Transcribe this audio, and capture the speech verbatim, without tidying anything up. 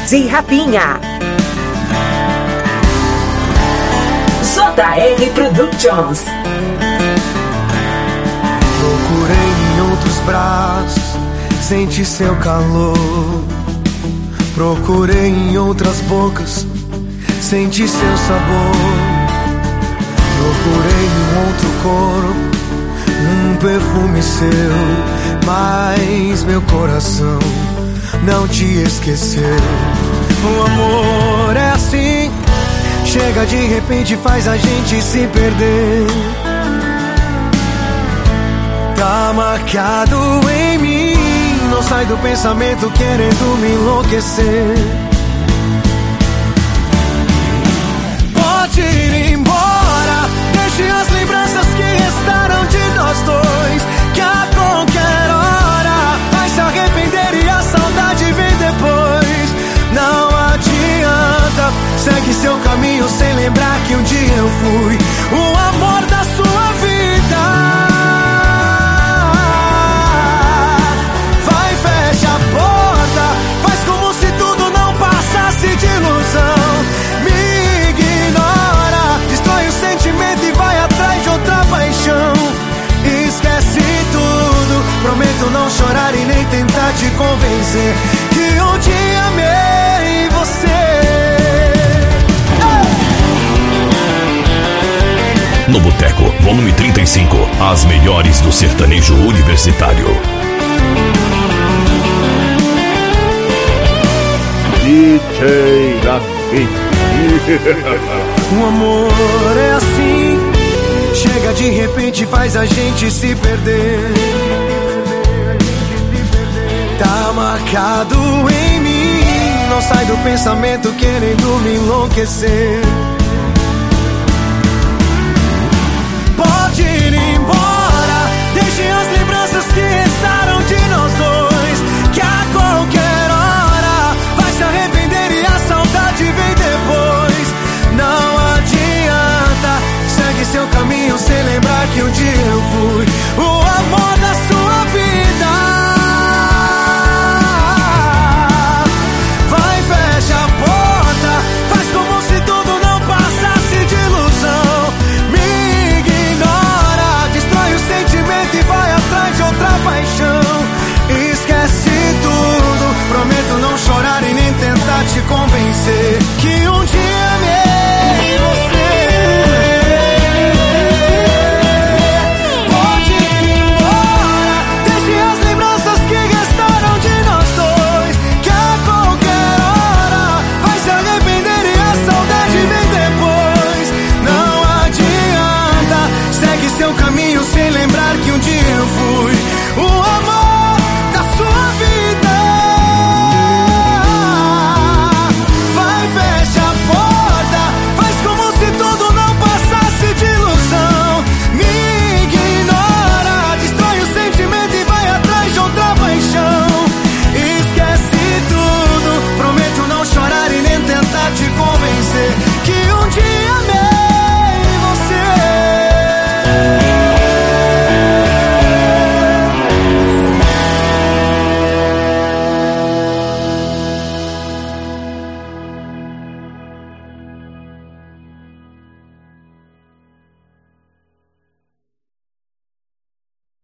D J Rafinha. J R Productions. Procurei em outros braços, senti seu calor. Procurei em outras bocas, senti seu sabor. Procurei em outro corpo, um perfume seu, mas meu coração não te esqueceu. O amor é assim, chega de repente, faz a gente se perder. Tá marcado em mim, não sai do pensamento querendo me enlouquecer. Pode ir embora, deixe as lembranças que restaram de nós dois, que a qualquer hora vai se arrepender e a saudade vem depois. Não adianta, segue seu caminho sem lembrar que um dia eu fui o amor da sua vida. Vai, fecha a porta, faz como se tudo não passasse de ilusão. Me ignora, destrói o sentimento e vai atrás de outra paixão. Esquece tudo, prometo não chorar e nem tentar te convencer que um dia amei você. No Boteco, volume trinta e cinco, as melhores do sertanejo universitário. D J Rafinha. O amor é assim, chega de repente, faz a gente se perder. Tá marcado em mim, não sai do pensamento querendo me enlouquecer. Pode ir embora, deixe as lembranças que